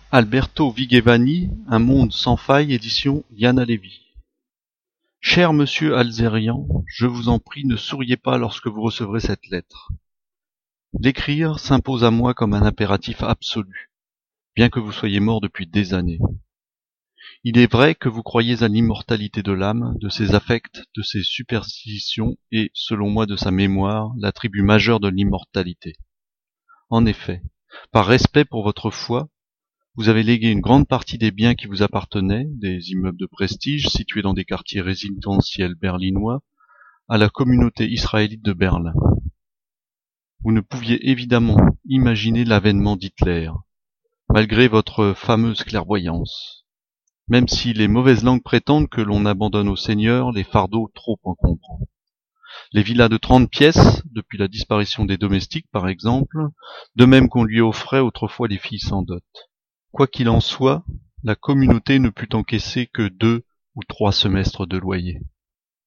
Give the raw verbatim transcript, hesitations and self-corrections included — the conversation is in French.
Alberto Vigevani, Un monde sans faille, édition Yann Alevi. Cher monsieur Alzérian, je vous en prie, ne souriez pas lorsque vous recevrez cette lettre. L'écrire s'impose à moi comme un impératif absolu, bien que vous soyez mort depuis des années. Il est vrai que vous croyez à l'immortalité de l'âme, de ses affects, de ses superstitions et, selon moi, de sa mémoire, l'attribut majeur de l'immortalité. En effet, par respect pour votre foi, vous avez légué une grande partie des biens qui vous appartenaient, des immeubles de prestige situés dans des quartiers résidentiels berlinois, à la communauté israélite de Berlin. Vous ne pouviez évidemment imaginer l'avènement d'Hitler, malgré votre fameuse clairvoyance, même si les mauvaises langues prétendent que l'on abandonne au Seigneur les fardeaux trop encombrants. Les villas de trente pièces, depuis la disparition des domestiques par exemple, de même qu'on lui offrait autrefois les filles sans dot. Quoi qu'il en soit, la communauté ne put encaisser que deux ou trois semestres de loyer.